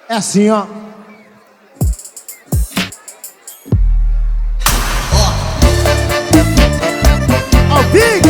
É assim, ó. Ó o Big!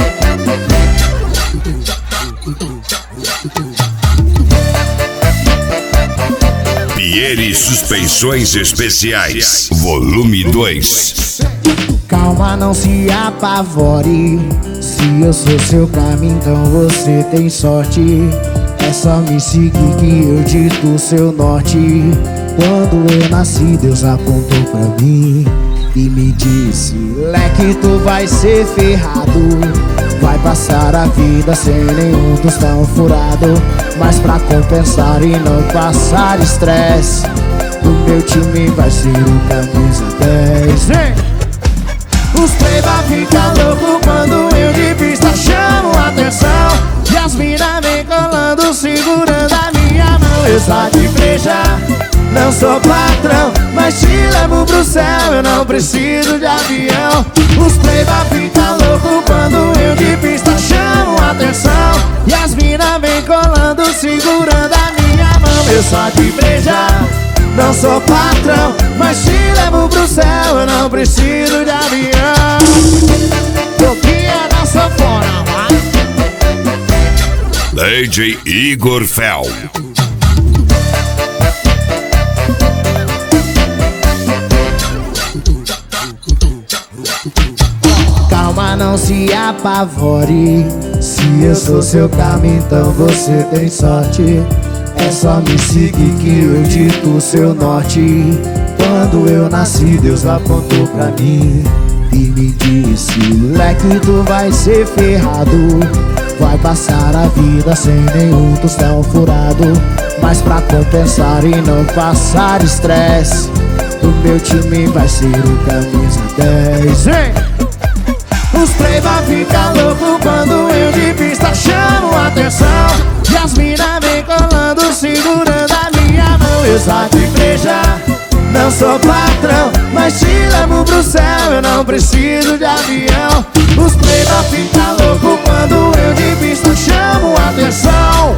Pieri Suspensões Especiais, volume 2. Calma, não se apavore. Se eu sou seu caminho, então você tem sorte. É só me seguir que eu dito seu norte. Quando eu nasci, Deus apontou pra mim e me disse: leque, tu vai ser ferrado. Vai passar a vida sem nenhum tostão furado. Mas pra compensar e não passar estresse, o meu time vai ser o camisa 10. Os playboy ficam loucos quando eu de pista chamo atenção. E as mina vem colando, segurando a minha mão. Eu só de igreja, não sou patrão, mas te levo pro céu, eu não preciso de avião. Os playboy ficam loucos quando eu de pista chamo atenção. E as mina vem colando, segurando a minha mão. Eu só de igreja, não sou patrão, mas te levo pro céu, eu não preciso de avião. Toquinha da sanfona, vai. DJ Igor Fel. Calma, não se apavore. Se eu sou seu caminho, então você tem sorte. É só me seguir que eu dito seu norte. Quando eu nasci, Deus apontou pra mim e me disse: leque, tu vai ser ferrado. Vai passar a vida sem nenhum tostão furado. Mas pra compensar e não passar estresse, o meu time vai ser o camisa 10. Os playboy ficam loucos quando eu de pista chamo atenção. E as mina vem colando, segurando a minha mão. Eu só de igreja, não sou patrão, mas te levo pro céu, eu não preciso de avião. Os playboy ficam loucos quando eu de pista chamo atenção.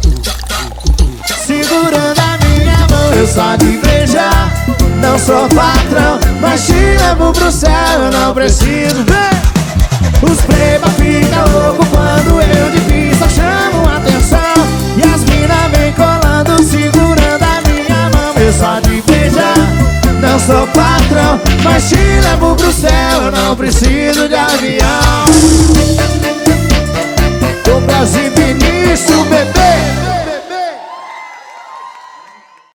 Segurando a minha mão. Eu só de igreja, não sou patrão, mas te levo pro céu, eu não preciso. Os playboy ficam loucos quando eu de pista chamo atenção. E as mina vem colando, segurando a minha mão. Eu só de igreja, não sou patrão, mas te levo pro céu, eu não preciso de avião. O Brasil Vinícius, bebê.